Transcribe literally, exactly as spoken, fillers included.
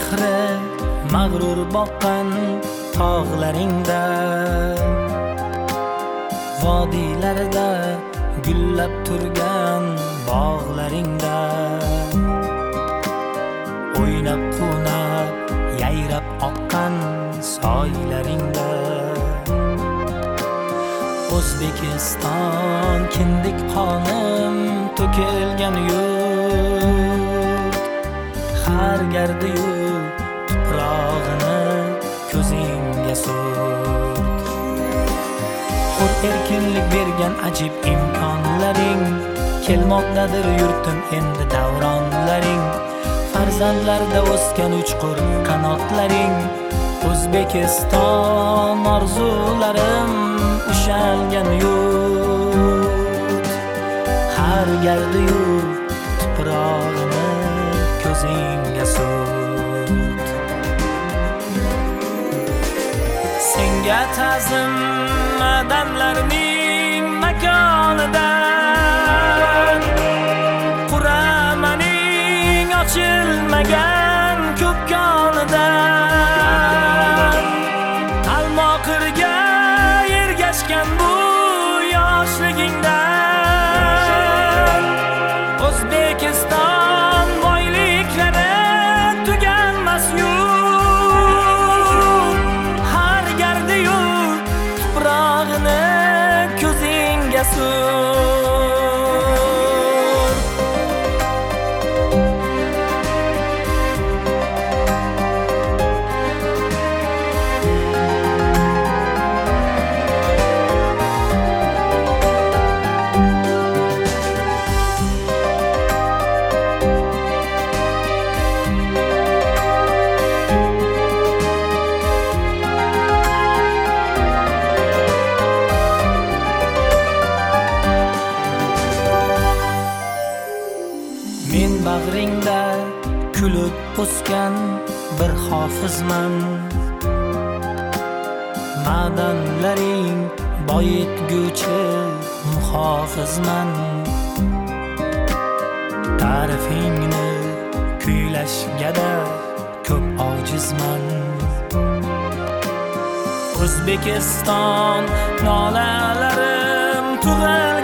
mehri mag'rur boqqan tog'laringda, vodiylarda gullab turgan bog'laringda, o'ynab quvnab yayrab oqqan soylaringda. O'zbekiston kindik qonim to'kilgan yurt, har gardiyu tuprog'ini ko'zingga surt. Hur erkinlik bergan ajib imkonlaring, kelmoqdadir yurtim endi davronlaring. Farzandlarda o'sgan uchqur qanotlaring, O'zbekiston orzularim ushalgan yurt, har gardiyu tuprog'ini ko'zingga surt. Senga ta'zim odamlarning makonidan, Qur'amaning ochilmagan ko'p konidan, Qalmoqirga ergashgan bu yoshligingdan. O'zbekiston boyliklari tuganmas yurt, har gardiyu tuprog'ini ko'zingga surt. Men bag'ringda kulib o'sgan bir hofizman, ma'danlaring boyitguvchi muhofizman. Ta'rifingni kuylashgada ko'p ojizman. O'zbekiston nolalarim tug'ilgan